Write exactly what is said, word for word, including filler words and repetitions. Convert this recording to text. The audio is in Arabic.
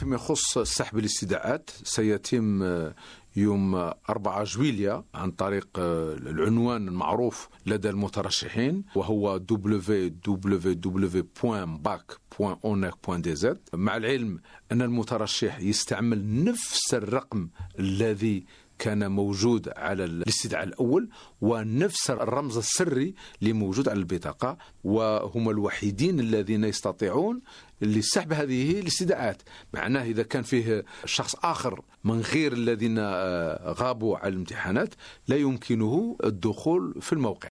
فيما يخص سحب الاستدعاءات سيتم يوم أربعة جويلية عن طريق العنوان المعروف لدى المترشحين، وهو دبليو دبليو دبليو دوت باك دوت اونيك دوت دي زد، مع العلم أن المترشح يستعمل نفس الرقم الذي كان موجود على الاستدعاء الأول ونفس الرمز السري اللي موجود على البطاقة، وهم الوحيدين الذين يستطيعون لسحب هذه الاستدعاءات. معناه إذا كان فيه شخص آخر من غير الذين غابوا على الامتحانات لا يمكنه الدخول في الموقع.